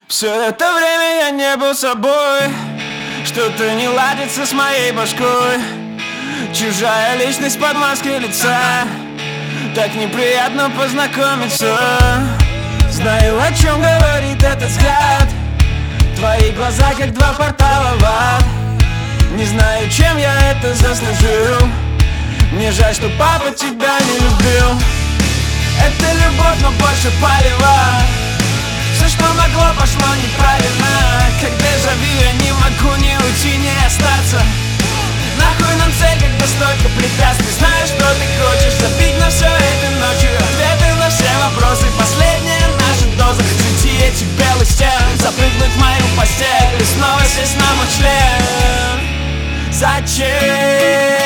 Все это время я не был собой. Что-то не ладится с моей башкой. Чужая личность под маской лица. Так неприятно познакомиться. Знаю, о чем говорит этот взгляд. Твои глаза как два портала в ад. Не знаю, чем я это заслужил. Мне жаль, что папа тебя не любил. Это любовь, но больше палева. Все, что могло, пошло неправильно. Как дежавю, я не могу ни уйти, ни остаться. Нахуй нам цель, когда столько препятствий. Знаю, что ты хочешь забить на все этой ночью. Ответы на все вопросы, последняя наша доза. Хочу эти белых стен, запрыгнуть в мою постель и снова сесть на мой член. Зачем?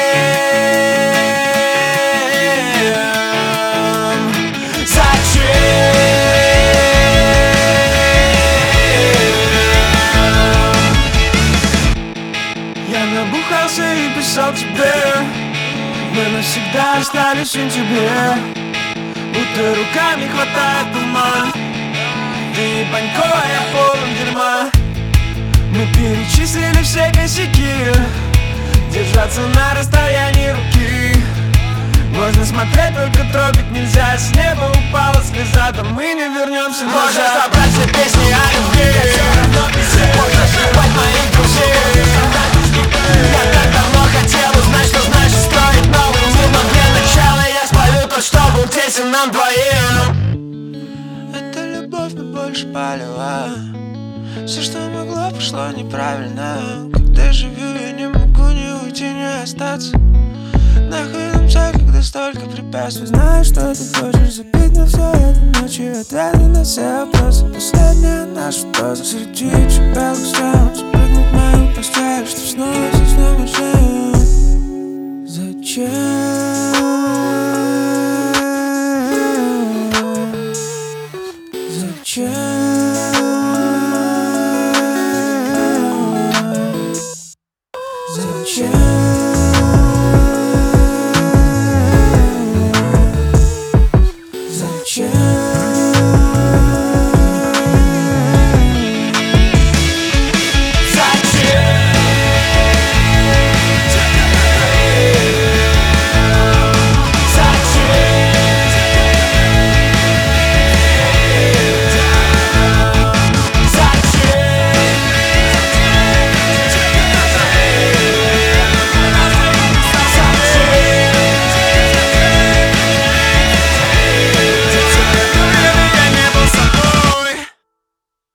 Я набухался и писал тебе. Мы навсегда остались в сентябре. Будто руками хватает ума. Ты банько, я полон дерьма. Мы перечислили все косяки. Держаться на расстоянии руки. Можно смотреть, только трогать нельзя. С неба упала слеза, да мы не вернемся. Можно собрать все песни о любви. Можно жевать моих друзей. Я так давно хотел узнать, что значит строить новый мир. Но для начала я спалю тот, что был тесен нам двоим. Это любовь, но больше палева. Все, что могло, пошло неправильно. Когда живу, я не могу ни уйти, ни остаться. Нахуй нам цель, когда столько препятствий. Знаю, что ты хочешь забить на все это ночью. Ответы на все вопросы. Последняя наша доза. Среди этих белых стен запрыгнуть в мою постель, чтоб снова сесть на мой член. Зачем?